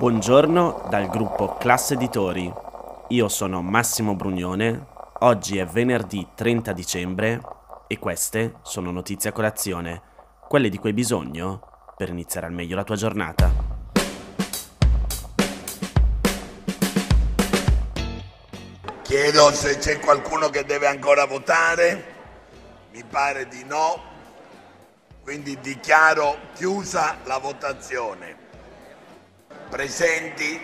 Buongiorno dal gruppo Classe Editori. Io sono Massimo Brugnone, oggi è venerdì 30 dicembre e queste sono notizie a colazione, quelle di cui hai bisogno per iniziare al meglio la tua giornata. Chiedo se c'è qualcuno che deve ancora votare. Mi pare di no, quindi dichiaro chiusa la votazione. Presenti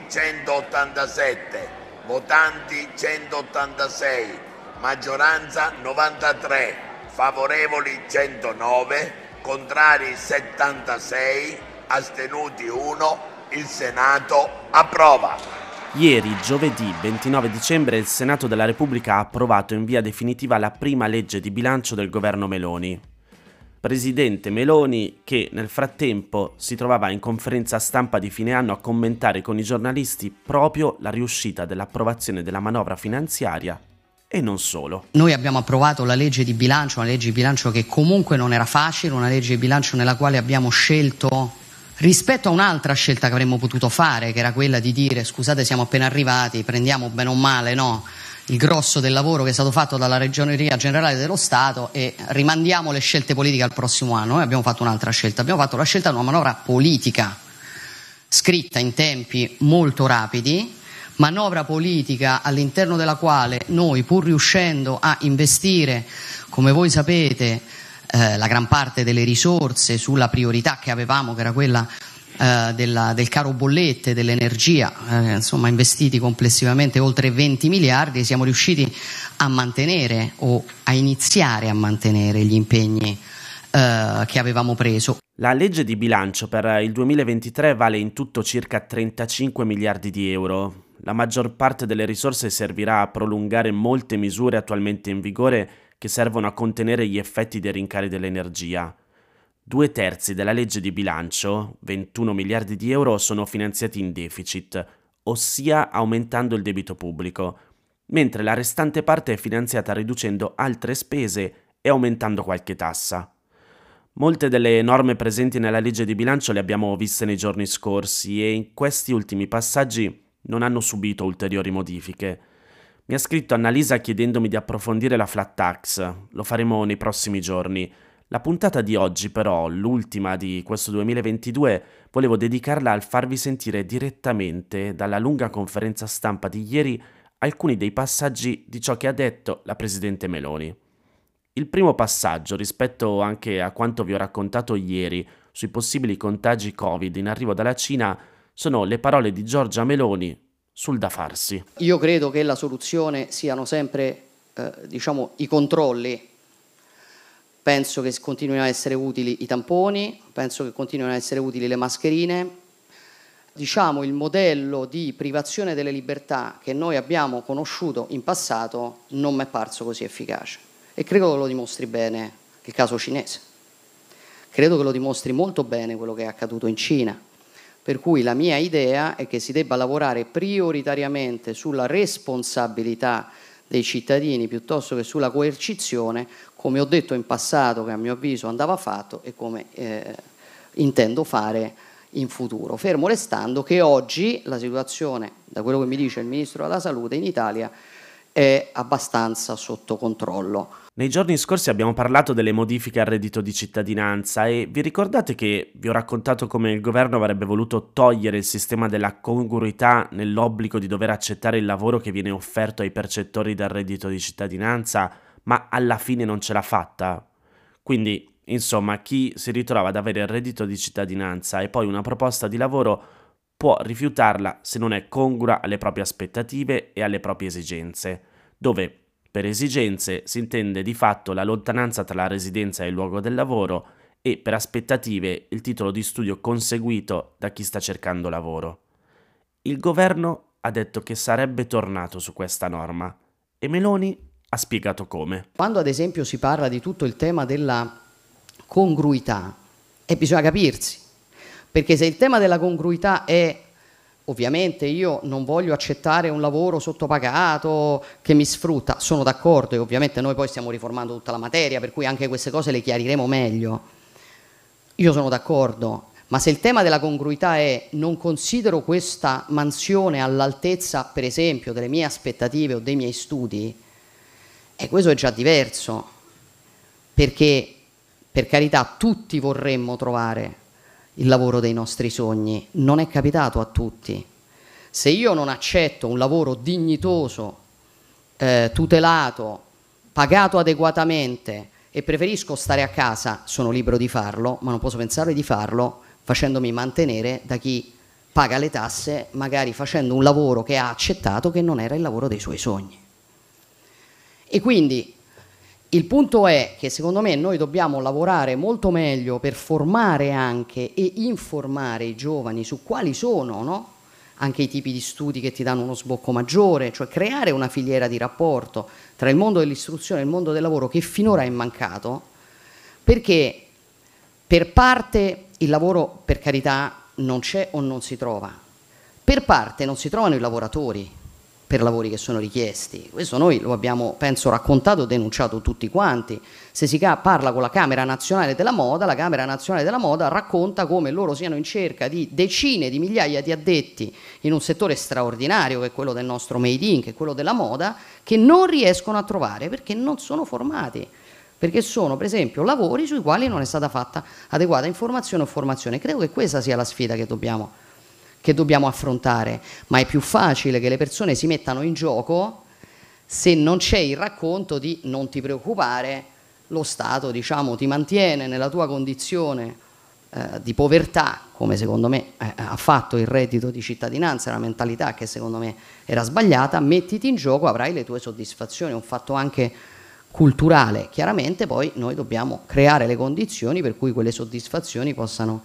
187, votanti 186, maggioranza 93, favorevoli 109, contrari 76, astenuti 1. Il Senato approva. Ieri, giovedì 29 dicembre, il Senato della Repubblica ha approvato in via definitiva la prima legge di bilancio del governo Meloni. Presidente Meloni che nel frattempo si trovava in conferenza stampa di fine anno a commentare con i giornalisti proprio la riuscita dell'approvazione della manovra finanziaria e non solo. Noi abbiamo approvato la legge di bilancio, una legge di bilancio che comunque non era facile, una legge di bilancio nella quale abbiamo scelto, rispetto a un'altra scelta che avremmo potuto fare, che era quella di dire scusate siamo appena arrivati, prendiamo bene o male il grosso del lavoro che è stato fatto dalla Ragioneria Generale dello Stato e rimandiamo le scelte politiche al prossimo anno. Noi abbiamo fatto un'altra scelta, abbiamo fatto la scelta di una manovra politica, scritta in tempi molto rapidi, manovra politica all'interno della quale noi, pur riuscendo a investire, come voi sapete, la gran parte delle risorse sulla priorità che avevamo, che era quella del caro bollette, dell'energia, insomma investiti complessivamente oltre 20 miliardi, siamo riusciti a mantenere o a iniziare a mantenere gli impegni che avevamo preso. La legge di bilancio per il 2023 vale in tutto circa 35 miliardi di euro. La maggior parte delle risorse servirà a prolungare molte misure attualmente in vigore che servono a contenere gli effetti dei rincari dell'energia. 2/3 della legge di bilancio, 21 miliardi di euro, sono finanziati in deficit, ossia aumentando il debito pubblico, mentre la restante parte è finanziata riducendo altre spese e aumentando qualche tassa. Molte delle norme presenti nella legge di bilancio le abbiamo viste nei giorni scorsi e in questi ultimi passaggi non hanno subito ulteriori modifiche. Mi ha scritto Annalisa chiedendomi di approfondire la flat tax, lo faremo nei prossimi giorni. La puntata di oggi però, l'ultima di questo 2022, volevo dedicarla al farvi sentire direttamente dalla lunga conferenza stampa di ieri alcuni dei passaggi di ciò che ha detto la Presidente Meloni. Il primo passaggio, rispetto anche a quanto vi ho raccontato ieri sui possibili contagi Covid in arrivo dalla Cina, sono le parole di Giorgia Meloni sul da farsi. Io credo che la soluzione siano sempre i controlli. Penso che continuino a essere utili i tamponi, penso che continuino a essere utili le mascherine. Il modello di privazione delle libertà che noi abbiamo conosciuto in passato non mi è parso così efficace e credo che lo dimostri bene il caso cinese. Credo che lo dimostri molto bene quello che è accaduto in Cina. Per cui la mia idea è che si debba lavorare prioritariamente sulla responsabilità dei cittadini piuttosto che sulla coercizione, come ho detto in passato che a mio avviso andava fatto e come intendo fare in futuro, fermo restando che oggi la situazione, da quello che mi dice il Ministro della Salute in Italia, è abbastanza sotto controllo. Nei giorni scorsi abbiamo parlato delle modifiche al reddito di cittadinanza e vi ricordate che vi ho raccontato come il governo avrebbe voluto togliere il sistema della congruità nell'obbligo di dover accettare il lavoro che viene offerto ai percettori del reddito di cittadinanza, ma alla fine non ce l'ha fatta? Quindi, insomma, chi si ritrova ad avere il reddito di cittadinanza e poi una proposta di lavoro può rifiutarla se non è congrua alle proprie aspettative e alle proprie esigenze, dove per esigenze si intende di fatto la lontananza tra la residenza e il luogo del lavoro e per aspettative il titolo di studio conseguito da chi sta cercando lavoro. Il governo ha detto che sarebbe tornato su questa norma e Meloni ha spiegato come. Quando ad esempio si parla di tutto il tema della congruità, bisogna capirsi, perché se il tema della congruità è ovviamente io non voglio accettare un lavoro sottopagato che mi sfrutta, sono d'accordo e ovviamente noi poi stiamo riformando tutta la materia, per cui anche queste cose le chiariremo meglio. Io sono d'accordo, Ma se il tema della congruità è non considero questa mansione all'altezza, per esempio, delle mie aspettative o dei miei studi, questo è già diverso, perché per carità tutti vorremmo trovare il lavoro dei nostri sogni, non è capitato a tutti. Se io non accetto un lavoro dignitoso, tutelato, pagato adeguatamente e preferisco stare a casa, sono libero di farlo, ma non posso pensare di farlo facendomi mantenere da chi paga le tasse, magari facendo un lavoro che ha accettato che non era il lavoro dei suoi sogni. E quindi il punto è che secondo me noi dobbiamo lavorare molto meglio per formare anche e informare i giovani su quali sono, no? Anche i tipi di studi che ti danno uno sbocco maggiore, cioè creare una filiera di rapporto tra il mondo dell'istruzione e il mondo del lavoro che finora è mancato, perché per parte il lavoro, per carità, non c'è o non si trova, per parte non si trovano i lavoratori per lavori che sono richiesti. Questo noi lo abbiamo, penso, raccontato e denunciato tutti quanti. Se si parla con la Camera Nazionale della Moda, la Camera Nazionale della Moda racconta come loro siano in cerca di decine di migliaia di addetti in un settore straordinario, che è quello del nostro Made in, che è quello della moda, che non riescono a trovare perché non sono formati, perché sono, per esempio, lavori sui quali non è stata fatta adeguata informazione o formazione. Credo che questa sia la sfida che dobbiamo affrontare, ma è più facile che le persone si mettano in gioco se non c'è il racconto di non ti preoccupare, lo Stato, diciamo, ti mantiene nella tua condizione di povertà, come secondo me ha fatto il reddito di cittadinanza, una mentalità che secondo me era sbagliata, mettiti in gioco, avrai le tue soddisfazioni, è un fatto anche culturale. Chiaramente poi noi dobbiamo creare le condizioni per cui quelle soddisfazioni possano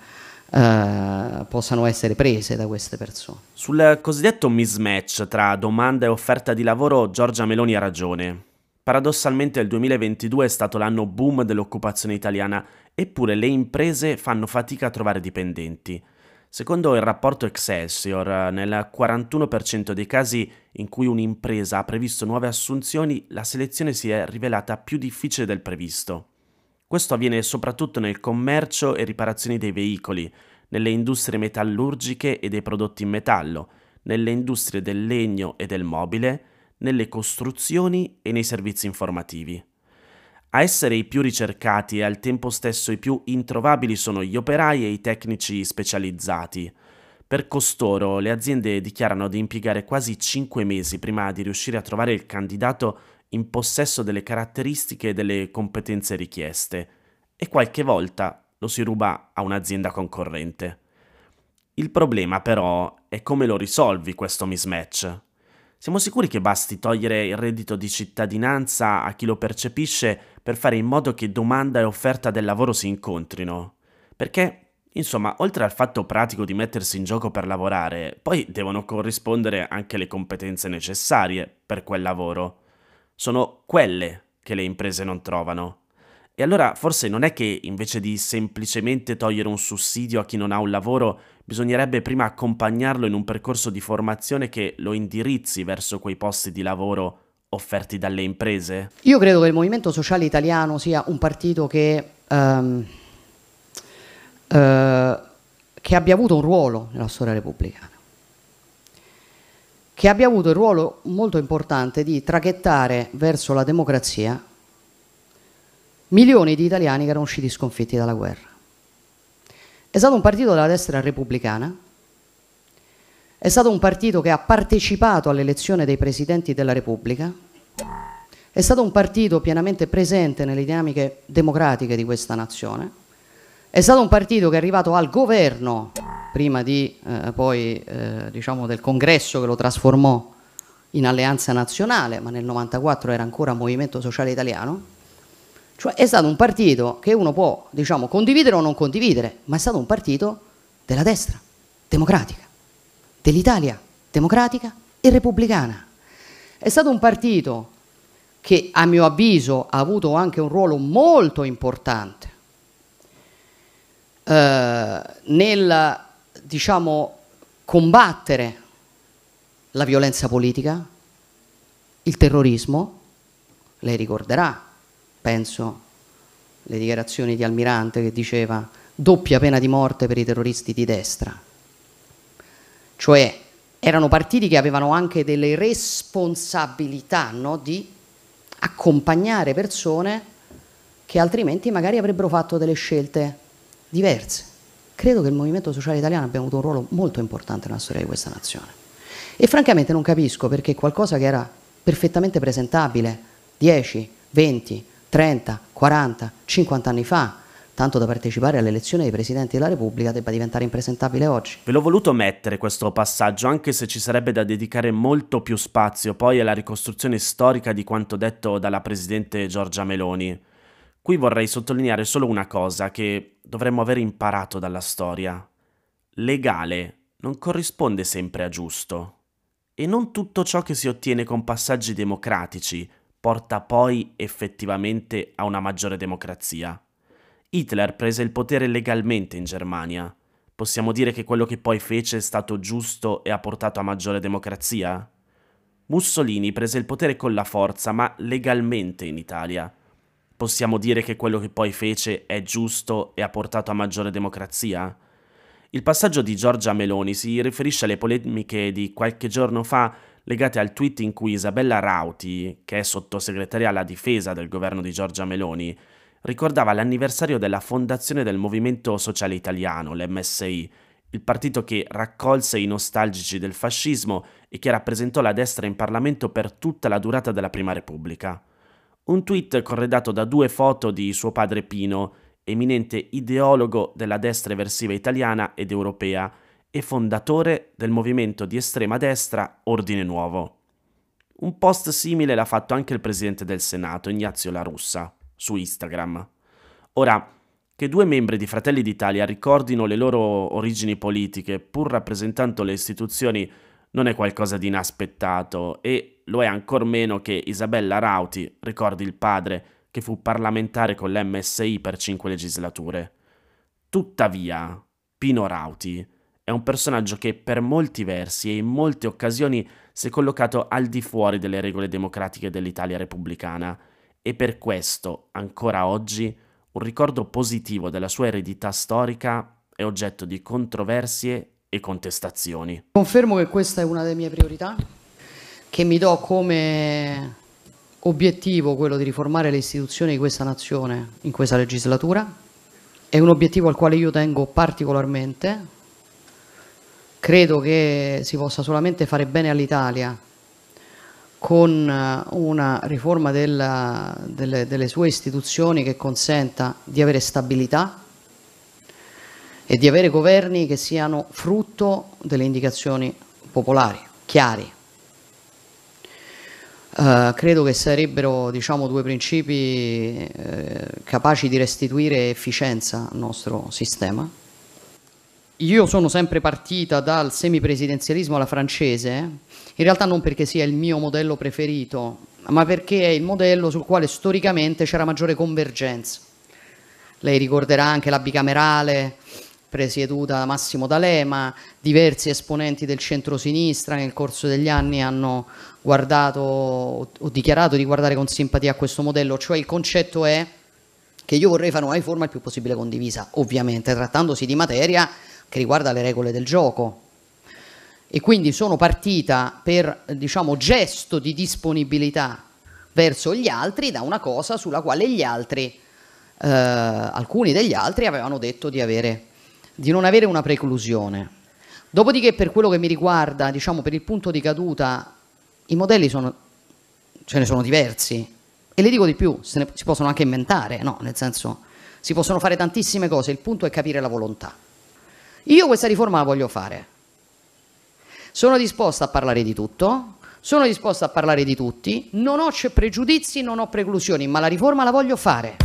essere prese da queste persone. Sul cosiddetto mismatch tra domanda e offerta di lavoro, Giorgia Meloni ha ragione. Paradossalmente il 2022 è stato l'anno boom dell'occupazione italiana, eppure le imprese fanno fatica a trovare dipendenti. Secondo il rapporto Excelsior, nel 41% dei casi in cui un'impresa ha previsto nuove assunzioni, la selezione si è rivelata più difficile del previsto. Questo avviene soprattutto nel commercio e riparazioni dei veicoli, nelle industrie metallurgiche e dei prodotti in metallo, nelle industrie del legno e del mobile, nelle costruzioni e nei servizi informativi. A essere i più ricercati e al tempo stesso i più introvabili sono gli operai e i tecnici specializzati. Per costoro le aziende dichiarano di impiegare quasi 5 mesi prima di riuscire a trovare il candidato in possesso delle caratteristiche e delle competenze richieste, e qualche volta lo si ruba a un'azienda concorrente. Il problema però è come lo risolvi questo mismatch. Siamo sicuri che basti togliere il reddito di cittadinanza a chi lo percepisce per fare in modo che domanda e offerta del lavoro si incontrino? Perché, insomma, oltre al fatto pratico di mettersi in gioco per lavorare, poi devono corrispondere anche le competenze necessarie per quel lavoro. Sono quelle che le imprese non trovano. E allora forse non è che invece di semplicemente togliere un sussidio a chi non ha un lavoro, bisognerebbe prima accompagnarlo in un percorso di formazione che lo indirizzi verso quei posti di lavoro offerti dalle imprese? Io credo che il Movimento Sociale Italiano sia un partito che abbia avuto un ruolo nella storia repubblicana, che abbia avuto il ruolo molto importante di traghettare verso la democrazia milioni di italiani che erano usciti sconfitti dalla guerra. È stato un partito della destra repubblicana, è stato un partito che ha partecipato all'elezione dei presidenti della Repubblica, è stato un partito pienamente presente nelle dinamiche democratiche di questa nazione, è stato un partito che è arrivato al governo prima di diciamo del congresso che lo trasformò in alleanza nazionale, ma nel 94 era ancora Movimento Sociale Italiano. Cioè è stato un partito che uno può, diciamo, condividere o non condividere, ma è stato un partito della destra democratica, dell'Italia democratica e repubblicana. È stato un partito che, a mio avviso, ha avuto anche un ruolo molto importante nel, diciamo, combattere la violenza politica, il terrorismo. Lei ricorderà, penso, le dichiarazioni di Almirante che diceva doppia pena di morte per i terroristi di destra. Cioè erano partiti che avevano anche delle responsabilità, no? Di accompagnare persone che altrimenti magari avrebbero fatto delle scelte diverse. Credo che il Movimento Sociale Italiano abbia avuto un ruolo molto importante nella storia di questa nazione. E francamente non capisco perché qualcosa che era perfettamente presentabile 10, 20, 30, 40, 50 anni fa, tanto da partecipare alle elezioni dei Presidenti della Repubblica, debba diventare impresentabile oggi. Ve l'ho voluto mettere questo passaggio, anche se ci sarebbe da dedicare molto più spazio poi alla ricostruzione storica di quanto detto dalla Presidente Giorgia Meloni. Qui vorrei sottolineare solo una cosa che dovremmo aver imparato dalla storia. Legale non corrisponde sempre a giusto. E non tutto ciò che si ottiene con passaggi democratici porta poi effettivamente a una maggiore democrazia. Hitler prese il potere legalmente in Germania. Possiamo dire che quello che poi fece è stato giusto e ha portato a maggiore democrazia? Mussolini prese il potere con la forza, ma legalmente in Italia. Possiamo dire che quello che poi fece è giusto e ha portato a maggiore democrazia? Il passaggio di Giorgia Meloni si riferisce alle polemiche di qualche giorno fa legate al tweet in cui Isabella Rauti, che è sottosegretaria alla difesa del governo di Giorgia Meloni, ricordava l'anniversario della fondazione del Movimento Sociale Italiano, l'MSI, il partito che raccolse i nostalgici del fascismo e che rappresentò la destra in Parlamento per tutta la durata della Prima Repubblica. Un tweet corredato da 2 foto di suo padre Pino, eminente ideologo della destra eversiva italiana ed europea e fondatore del movimento di estrema destra Ordine Nuovo. Un post simile l'ha fatto anche il presidente del Senato, Ignazio La Russa, su Instagram. Ora, che 2 membri di Fratelli d'Italia ricordino le loro origini politiche pur rappresentando le istituzioni non è qualcosa di inaspettato e lo è ancor meno che Isabella Rauti ricordi il padre che fu parlamentare con l'MSI per 5 legislature. Tuttavia, Pino Rauti è un personaggio che per molti versi e in molte occasioni si è collocato al di fuori delle regole democratiche dell'Italia repubblicana e per questo, ancora oggi, un ricordo positivo della sua eredità storica è oggetto di controversie e contestazioni. Confermo che questa è una delle mie priorità, che mi do come obiettivo quello di riformare le istituzioni di questa nazione in questa legislatura. È un obiettivo al quale io tengo particolarmente. Credo che si possa solamente fare bene all'Italia con una riforma delle sue istituzioni che consenta di avere stabilità e di avere governi che siano frutto delle indicazioni popolari, chiari. Credo che sarebbero, diciamo, 2 principi capaci di restituire efficienza al nostro sistema. Io sono sempre partita dal semipresidenzialismo alla francese, in realtà non perché sia il mio modello preferito, ma perché è il modello sul quale storicamente c'era maggiore convergenza. Lei ricorderà anche la bicamerale presieduta da Massimo D'Alema, diversi esponenti del centro-sinistra nel corso degli anni hanno guardato o dichiarato di guardare con simpatia a questo modello, cioè il concetto è che io vorrei fare una riforma il più possibile condivisa, ovviamente trattandosi di materia che riguarda le regole del gioco. E quindi sono partita per, diciamo, gesto di disponibilità verso gli altri da una cosa sulla quale gli altri, alcuni degli altri avevano detto di non avere una preclusione. Dopodiché, per quello che mi riguarda, diciamo, per il punto di caduta, i modelli ce ne sono diversi e le dico di più, si possono anche inventare, no? Nel senso, si possono fare tantissime cose, il punto è capire la volontà. Io questa riforma la voglio fare, sono disposta a parlare di tutto, sono disposta a parlare di tutti, non ho pregiudizi, non ho preclusioni, ma la riforma la voglio fare.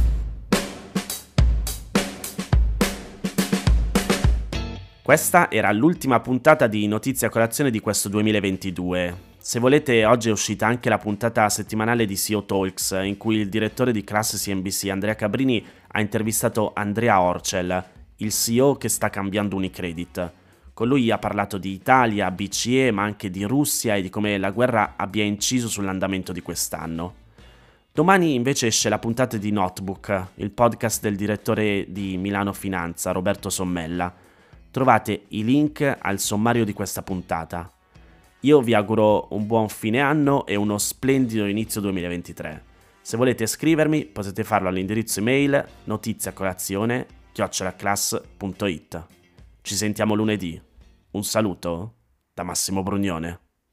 Questa era l'ultima puntata di Notizia a Colazione di questo 2022. Se volete, oggi è uscita anche la puntata settimanale di CEO Talks, in cui il direttore di Class CNBC, Andrea Cabrini, ha intervistato Andrea Orcel, il CEO che sta cambiando Unicredit. Con lui ha parlato di Italia, BCE, ma anche di Russia e di come la guerra abbia inciso sull'andamento di quest'anno. Domani invece esce la puntata di Notebook, il podcast del direttore di Milano Finanza, Roberto Sommella. Trovate i link al sommario di questa puntata. Io vi auguro un buon fine anno e uno splendido inizio 2023. Se volete scrivermi potete farlo all'indirizzo email notiziacolazione@class.it. Ci sentiamo lunedì. Un saluto da Massimo Brugnone.